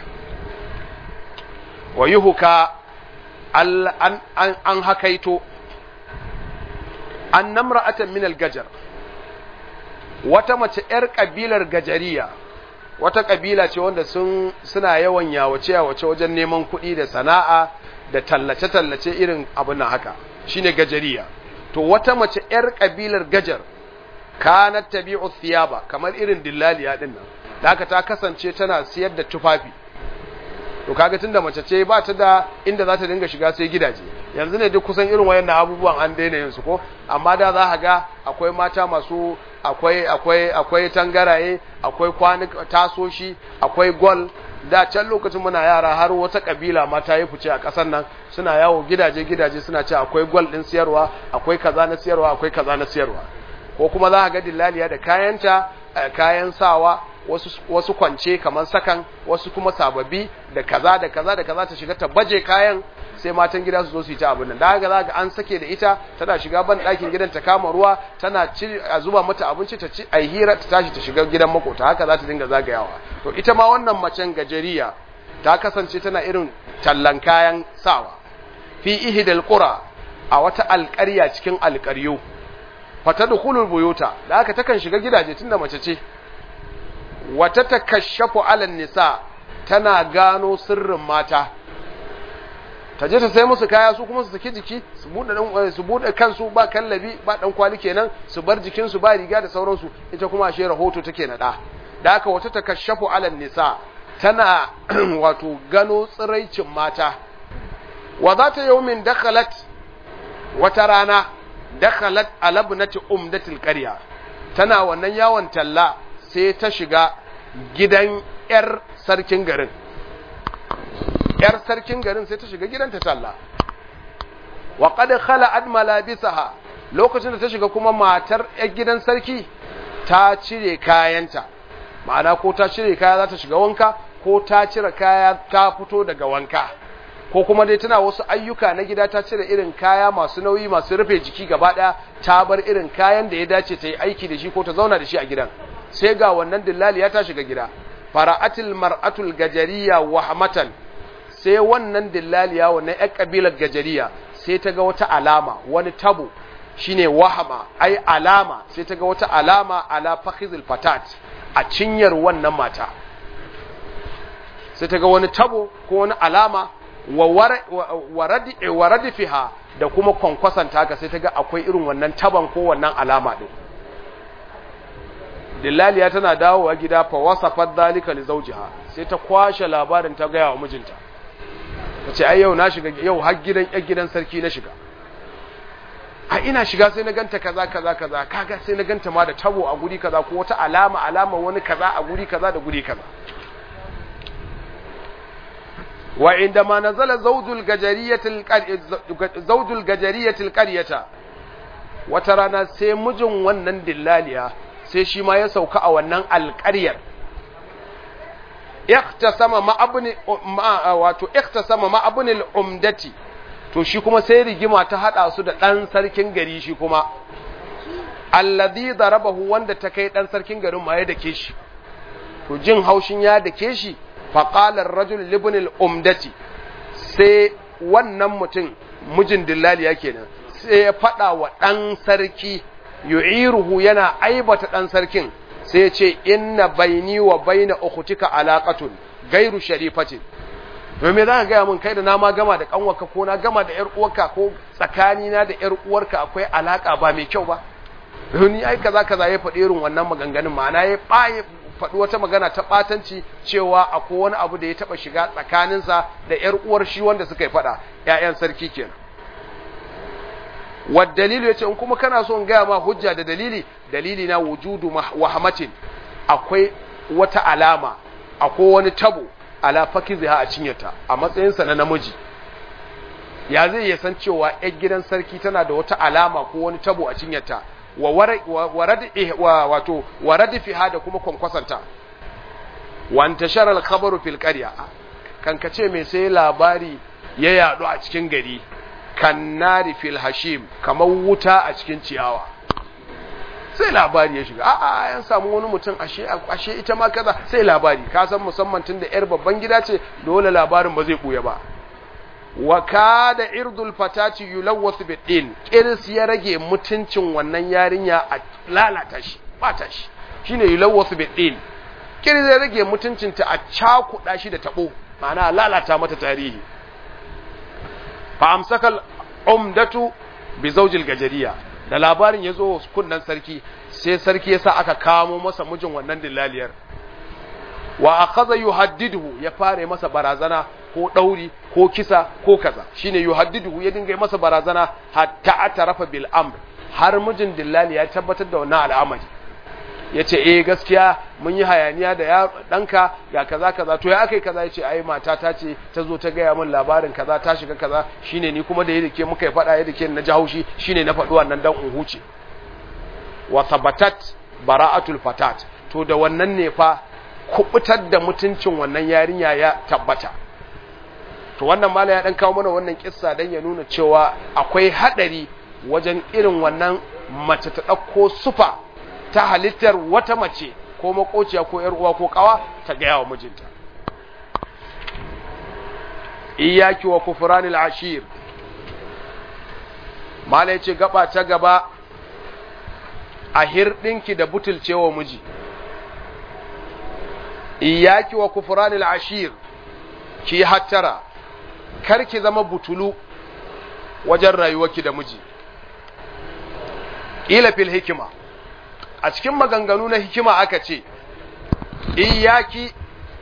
wayuhuka an an an hakaito annamra'atan min al-gajar, wata mace yar kabilar gajariya, wata kabila ce wanda sun suna yawan yawace yawace wajen neman kuɗi da sana'a da tallace tallace irin abin nan haka, shine gajariya. to wata mace yar kabilar gajar kanat tabi'u thiyaba, kamar irin dillaliya din nan, da haka ta kasance tana siyar da tufafi. to kaga tunda mace ce ba ta da inda za ta dinga shiga sai gidaje, yanzu ne duk kusan irin wayannan abubuwan an daina yin su ko, amma da za ka ga akwai mata masu akwai akwai akwai tangaraye, akwai kwanuka tasoshi, akwai gol. da can lokacin muna yara har wata kabila ma ta yi fice a kasar nan, suna yawo gidaje gidaje suna ce akwai gol din siyarwa, akwai kaza na siyarwa, akwai kaza na siyarwa. ko kuma za ka ga dillaliya da kayanta, kayan sawa, wasu wasu kwance kamar sakan, wasu kuma sababbi da kaza da kaza da kaza, ta shiga ta baje kayan sai matan gida su zo su yi ta abin nan. da haka za ka an sake da ita tana shiga ban ɗakin gidan ta kama ruwa, tana ci a zuba mata abinci ta ci, a hira ta tashi ta shiga gidan makota, haka za ta dinga zagayawa. to ita ma wannan macen gajeriya ta kasance tana irin tallan kayan sawa fi ihdal qura, a wata alƙarya cikin alƙaryu. fatadkhulul buyuta, da haka takan shiga gidaje tunda mace ce. wata takashafu ala nisa, tana gano sirrin mata, ta je ta sai musu kaya su kuma su saki jiki, su bude dan su bude kansu ba kallabi ba dan kwali kenan, su bar jikin su ba riga da sauransu, ita kuma ashe rahoto take nada. da haka wata takashafu ala nisa, tana wato gano tsiraicin mata. wa zata yawmin dakhalat, wata rana dakhalat ala ibnati umdatil qarya, tana wannan yawon talla sai ta shiga gidan yar sarkin garin. yar sarkin garin sai ta shiga gidanta talla. wa qad khala'at malabisaha, lokacin da ta shiga kuma matar yar gidan sarki ta cire kayanta, ma'ana ko ta cire kaya za ta shiga wanka, ko ta cire kaya ta fito daga wanka, ko kuma dai tana wasu ayyuka na gida, ta cire irin kaya masu nauyi masu rufe jiki gaba daya, ta bar irin kayan da ya dace ta yi aiki da shi ko ta zauna da shi a gidan. sai ga wannan dillali ya ta shiga gida. fara'atil mar'atul gajariya wahmatan, sai wannan dillaliya wannan ƴar kabilar gajariya sai ta ga wata alama, wani tabo, shine wahama, ai alama, sai ta ga wata alama ala fakhizil fatat, a cinyar wannan mata. sai ta ga wani tabo ko wani alama wa waradi waradi fiha, da kuma kwankwasanta haka, sai ta ga akwai irin wannan taban ko wannan alama din. dillaliya tana dawowa gida, fa wasafat dalika li zawjiha, sai ta kwashe labarin ta ga wa mijinta. tace ai yau na shiga, yau har gidan ƴar gidan sarki na shiga, a ina shiga sai na ganta kaza kaza kaza, kaga sai na ganta ma da tabo a guri kaza, ko wata alama alama wani kaza a guri kaza da guri kaza. wa indama nazala zawjul gajariyatil zawjul gajariyatil qaryata, wata rana sai mijin wannan dillaliya sai shi ma ya sauka a wannan alƙaryar ikhtasama ma abni wato ikhtasama ma abni al-umdati to shi kuma sai rigima ta hada su da dan sarkin gari shi kuma alladhi darabahu wanda ta kai dan sarkin garin ma ya dake shi to jin haushin ya dake shi fa qala ar-rajul li ibn al-umdati sai wannan mutum mijin dillali yake nan sai ya fada wa dan sarki yu'iruhu yana aibata dan sarkin sai ya ce inna baini wa baina ukhtika alaqatun gairu sharifatin to me zaka ga mun kai da na ma gama da kanwarka ko na gama da yar uwarka ko tsakani na da yar uwarka akwai alaka ba mai kyau ba ni ai kaza kaza ya faɗi irin wannan maganganun ma'ana ya baye faɗi wata magana ta batanci cewa akwai wani abu da ya taba shiga tsakaninsa da yar uwar shi wanda suka yi faɗa ƴaƴan sarki kenan wa dalilu yace in kuma kana so in ga ma hujja da dalili dalili na wujudu wahamatin akwai wata alama akwai wani tabo ala fakiziha a cinyata a matsayin sa na namiji ya zai ya san cewa ƴar gidan sarki tana da wata alama ko wani tabo a cinyata wa warad wa wato warad fiha da kuma kwankwasanta wa antashara al-khabaru fil qarya kan kace me sai labari ya yadu a cikin gari kannari fil hashim kamar wuta a cikin ciyawa sai labari ya shiga a'a yan samu wani mutum ashe ashe ita ma kaza sai labari ka san musamman tunda yar babban gida ce dole labarin ba zai buya ba wa kada irdul fatati yulawwath bidin kirs ya rage mutuncin wannan yarinya a lalata shi bata shi shine yulawwath bidin kirs ya rage mutuncinta a cakuda shi da tabo ma'ana lalata mata tarihi fa amsakal umdatu bi zawjil gajariya da labarin yazo kunnan sarki sai sarki yasa aka kamo masa mijin wannan dillaliyar wa akhadha yuhaddiduhu ya fare masa barazana ko dauri ko kisa ko kaza shine yuhaddiduhu ya dinga masa barazana hatta atarafa bil amr har mijin dillali ya tabbatar da wannan al'amari yace eh gaskiya mun yi hayaniya da ya danka ga kaza kaza to ya akai kaza yace ai mata ta ce ta zo ta gaya min labarin kaza ta shiga kaza shine ni kuma da yake muka fada yake na jahaushi shine na faɗi wannan dan uhuce wa thabatat bara'atul fatat to da wannan ne fa kubutar da mutuncin wannan yarinya ya tabbata to wannan mala ya dan kawo mana wannan kissa dan ya nuna cewa akwai hadari wajen irin wannan mace ta dauko sufa ta halittar wata mace ko makociya ko yar uwa ko kawa ta ga yawa mijinta iyaki wa kufranil ashir mala yace gaba ta gaba a hirdinki da butulcewa miji iyaki wa kufranil ashir ki hattara karki zama butulu wajen rayuwarki da miji ila fil hikima a cikin maganganu na hikima aka ce iyaki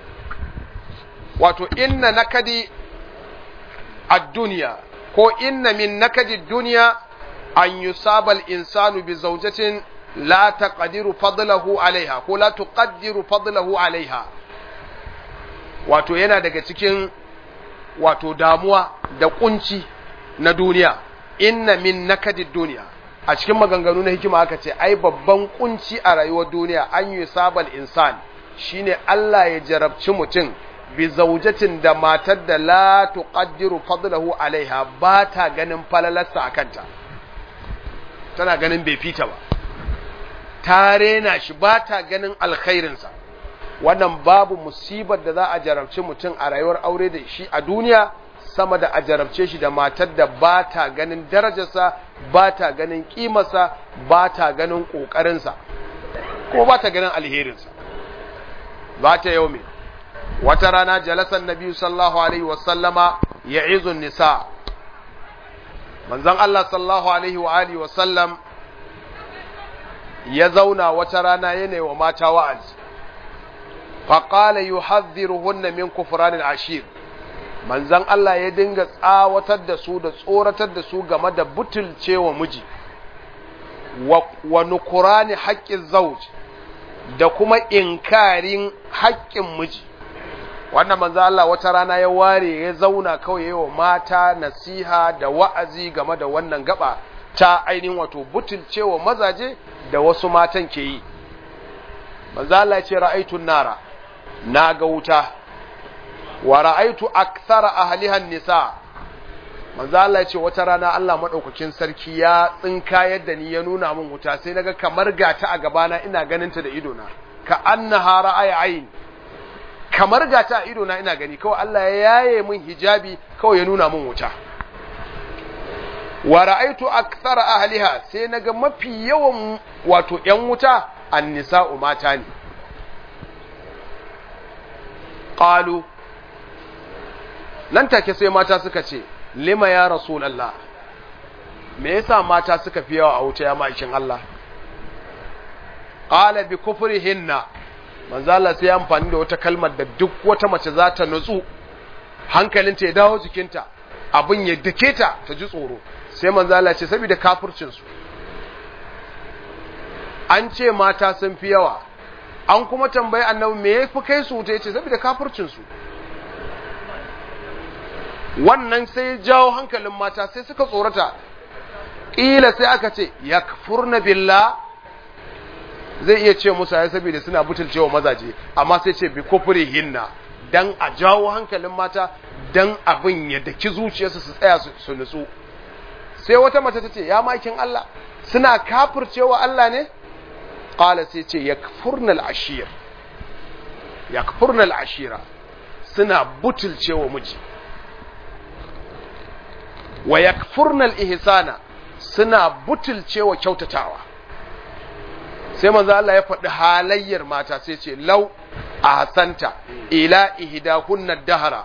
wato inna nakadi ad-dunya ko inna min nakadi ad-dunya an yusaba al-insanu bi zawjatin la taqdiru fadlahu alaiha ko la tuqaddiru fadlahu alaiha wato yana daga cikin wato damuwa da kunci na duniya inna min nakadi ad-dunya a cikin maganganu na hikima aka ce ai babban kunci a rayuwar duniya an yi sabal insan shine Allah ya jarabci mutum bi zaujatin da matar da la tuqaddiru fadlahu alaiha ba ta ganin falalarsa akanta tana ganin bai fita ba ta rena shi ba ta ganin alkhairinsa wannan babu musibar da za a jarabci mutum a rayuwar aure da shi a duniya sama da a jarabce shi da matar da ba ta ganin darajarsa ba ta ganin kimarsa ba ta ganin ƙoƙarinsa ko ba ta ganin alherinsa ba ta yau mai wata rana jalasan nabi sallallahu alaihi wasallama ya izun nisa manzon Allah sallallahu alaihi wa alihi wasallam ya zauna wata rana yana wa mata wa'azi faqala yuhadhdhiruhunna min kufranil ashir manzan Allah ya dinga tsawatar da su da tsoratar da su game da butulcewa miji wa, wa nukurani haƙƙin zauj da kuma inkarin haƙƙin miji wannan manzan Allah wata rana ya ware ya zauna kawai yawa mata nasiha da wa'azi game da wannan gaba ta ainihin wato butulcewa mazaje da wasu matan ke yi manzo Allah ya ce ra'aytu nara na ga wuta wa ra'aytu akthara ahliha an-nisa manzo Allah ya ce wata rana Allah madaukakin sarki ya tsinka yadda ni ya nuna min wuta sai naga kamar gata a gabana ina ganin ta da ido na ka annaha ra'ay ayn kamar gata a ido na ina gani kawai Allah ya yaye min hijabi kawai ya nuna min wuta wa ra'aytu akthara ahliha sai naga mafi yawan wato yan wuta an-nisa'u mata ne qalu nan take sai mata suka ce lima ya rasulullah me yasa mata suka fi yawa a wuta ya ma'aikin Allah qala bi kufrihinna manzo Allah sai ya amfani da wata kalmar da duk wata mace za ta nutsu hankalinta ya dawo jikinta abin ya dake ta ta ji tsoro sai manzo Allah ce saboda kafircin su an ce mata sun fi yawa an kuma tambayi annabi me yafi kai su wuta yace saboda kafircin su wannan sai ya jawo hankalin mata sai suka tsorata ƙila sai aka ce yakfurna billah zai iya ce musu ya saboda suna butulcewa mazaje amma sai ce bi kufrihinna dan a jawo hankalin mata dan abin ya daki zuciyarsu su tsaya su nutsu sai wata mace ta ce ya makin Allah suna kafircewa Allah ne qala sai ce yakfurnal ashir yakfurnal ashira suna butulcewa miji wa yakfurnal ihsana suna butulcewa kyautatawa sai manzo Allah ya faɗi halayyar mata sai ce law ahsanta ila ihdahunna dahara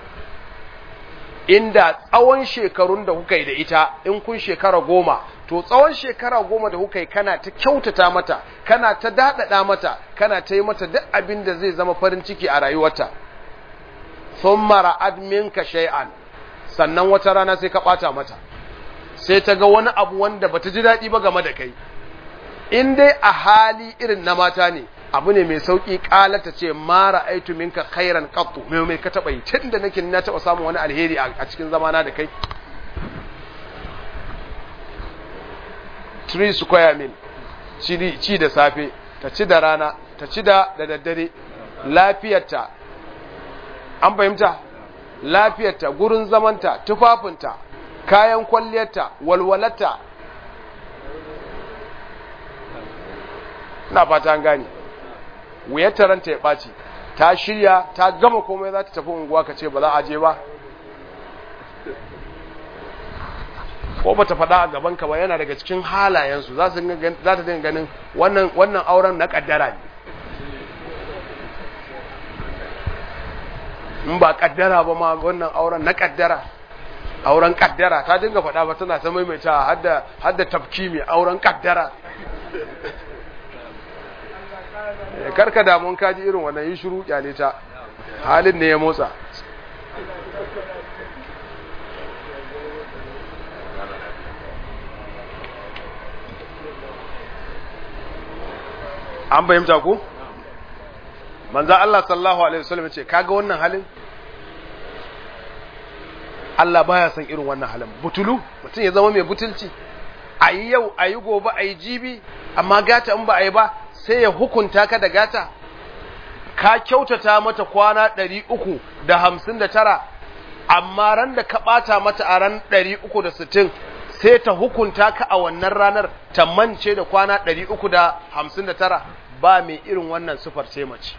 inda tsawon shekarun da kuka yi da ita in kun shekara goma to tsawon shekara goma da kuka yi kana ta kyautata mata kana ta dadada mata kana ta yi mata duk abin da zai zama farin ciki a rayuwarta thumma ra'ad minka shay'an sannan wata rana sai ka bata mata sai ta ga wani abu wanda bata ji dadi ba game da kai in dai a hali irin na mata ne abu ne mai sauki kalata ce ma ra'aitu minka khairan qattu me mai ka taba yi tunda nake na taba samun wani alheri a cikin zamana da kai three square meal ci ci da safe ta ci da rana ta ci da da daddare lafiyarta an fahimta lafiyarta gurin zamanta tufafinta kayan kwalliyarta walwalarta na fata an gane wuyar taranta ya ɓaci ta shirya ta gama komai za ta tafi unguwa ka ce ba za a je ba ko ba ta faɗa a gabanka ba yana daga cikin halayensu za ta dinga ganin wannan auren na ƙaddara ne in ba ƙaddara ba ma wannan auren na ƙaddara auren ƙaddara ta dinga faɗa ba tana ta maimaita hadda tafki mai auren ƙaddara karka damun kaji irin wannan yi shiru kyale ta halin ne ya motsa an bayyanta ku manzo Allah sallallahu alaihi wasallam ce kaga wannan halin Allah baya son irin wannan halin butulu mutum ya zama mai butulci ayi yau ayi gobe ayi jibi amma gata in ba ayi ba sai ya hukunta ka da gata ka kyautata mata kwana ɗari uku da hamsin da tara amma ran da ka ɓata mata a ran ɗari uku da sittin sai ta hukunta ka a wannan ranar ta mance da kwana ɗari uku da hamsin da tara ba mai irin wannan sufar ce mace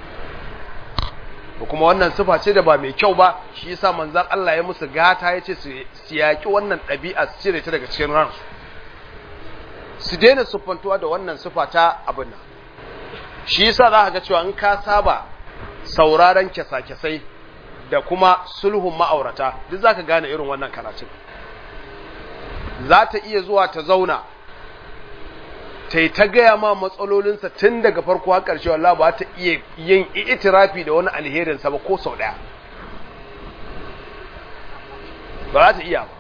kuma wannan sufa ce da ba mai kyau ba shi yasa manzon Allah ya musu gata ya ce su yaki wannan ɗabi'a su cire ta daga cikin ransu su daina siffantuwa da wannan sifa ta abin nan shi yasa za ka ga cewa in ka saba sauraron kyasa-kyasai da kuma sulhun ma'aurata duk za ka gane irin wannan karatun za ta iya zuwa ta zauna ta yi ta gaya ma matsalolinsa tun daga farko har ƙarshe wallah ba ta iya yin itirafi da wani alherinsa ba ko sau ɗaya ba za ta iya ba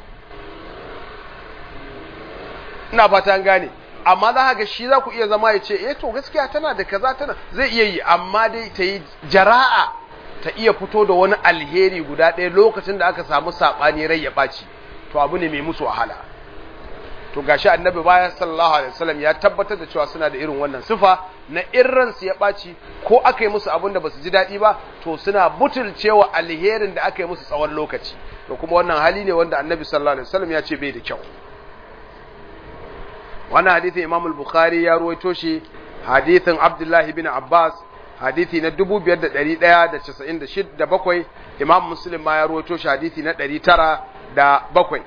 ina fata an gane amma za ka ga shi za ku iya zama ya ce eh to gaskiya tana da kaza tana zai iya yi amma dai ta yi jara'a ta iya fito da wani alheri guda ɗaya lokacin da aka samu saɓani rai ya ɓaci to abu ne mai musu wahala to gashi annabi bayan sallallahu alaihi wasallam ya tabbatar da cewa suna da irin wannan sifa na irran su ya baci ko aka yi musu abin da basu ji dadi ba to suna butulcewa alherin da aka yi musu tsawon lokaci to kuma wannan hali ne wanda annabi sallallahu alaihi wasallam ya ce bai da kyau. wannan hadisin Imam al-Bukhari ya ruwaito shi, hadisin Abdullah ibn Abbas hadisi na dubu biyar da ɗari ɗaya da casa'in da bakwai, Imam Muslim ma ya ruwaito shi hadisi na ɗari tara da bakwai.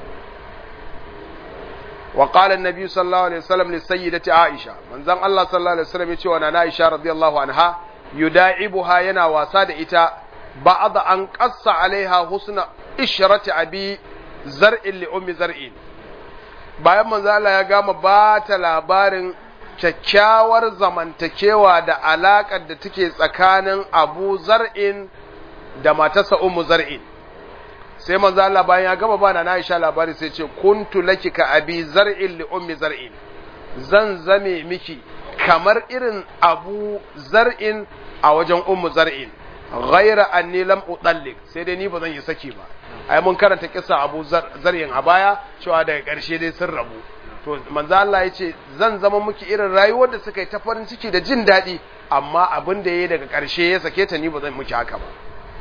wa qala an-nabi sallallahu alaihi wasallam li sayyidati Aisha, manzon Allah sallallahu alaihi wasallam ya ce wa nana Aisha radiyallahu anha yuda'ibuha, yana wasa da ita, ba'da an qassa alaiha husna ishrati abi zar'in li ummi zar'in, bayan manzo Allah ya gama ba ta labarin kyakkyawar zamantakewa da alaƙar da take tsakanin Abu Zar'in da matarsa Ummu Zar'in, sai manzo Allah bayan ya gama bana na Aisha labari sai ce kuntu laki ka abi Zar'in li Ummi Zar'in, zan zame miki kamar irin Abu Zar'in a wajen Ummu Zar'in, ghaira anni lam udallik, sai dai ni ba zan yi saki ba. ai mun karanta kissa Abu Zar'in a baya cewa daga ƙarshe dai sun rabu, to manzo Allah ya ce zan zama miki irin rayuwar da suka yi ta farin ciki da jin daɗi, amma abin da yayi daga ƙarshe ya sake ta, ni ba zan miki haka ba.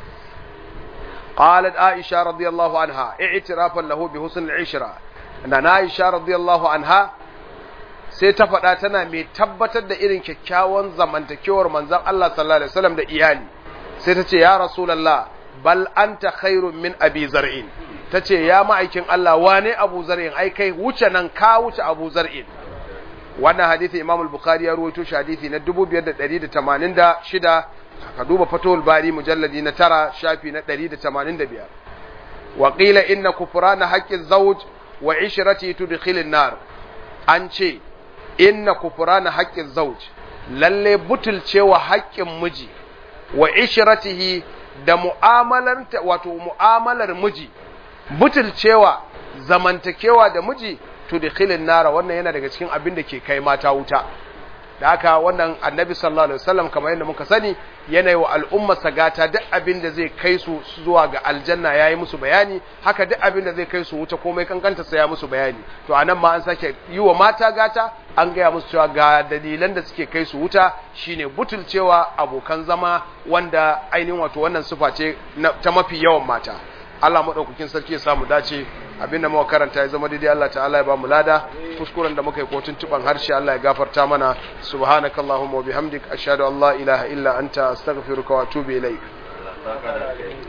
qalat Aisha radiyallahu anha i'tirafan lahu bi husn al-ishra, na Aisha radiyallahu anha sai ta faɗa tana mai tabbatar da irin kyakkyawan zamantakewar manzon Allah sallallahu alaihi wasallam da iyali, sai ta ce ya rasulullah bal anta khairun min abi zar'in, tace ya ma'aikin Allah wane Abu Zar'in, ai kai wuce nan ka wuce Abu Zar'in. wannan hadisi Imam al-Bukhari ya rawaito shi hadisi na dubu biyar da ɗari da tamanin da shida, ka duba Fathul Bari mujalladi na tara shafi na ɗari da tamanin da biyar. wa qila inna kufrana haqqi az-zawj wa ishrati tudkhil an-nar, an ce inna kufrana haqqi az-zawj, lalle butulcewa haƙƙin miji, wa ishratihi da mu'amalar wato mu'amalar miji, butulcewa zamantakewa da miji, tudkhilin nara, wannan yana daga cikin abin da ke kai mata wuta. da haka wannan annabi sallallahu alaihi wasallam kamar yadda muka sani yana yi wa al'umma sagata, duk abin da zai kai su zuwa ga aljanna yayi musu bayani, haka duk abin da zai kai su wuta komai kankanta sa ya musu bayani. to anan ma an sake yi wa mata gata, an gaya musu cewa ga dalilan da suke kai su wuta, shine butulcewa abokan zama, wanda ainihin wato wannan sifa ce ta mafi yawan mata. Allah madaukakin sarki ya samu dace, abinda muka karanta ya zama daidai Allah ta'ala ya ba mu lada, kuskuren da muka yi ko tuntuban harshe Allah ya gafarta mana. Subhanakallahumma wa bihamdik ashhadu an la ilaha illa anta astaghfiruka wa atubu ilaik.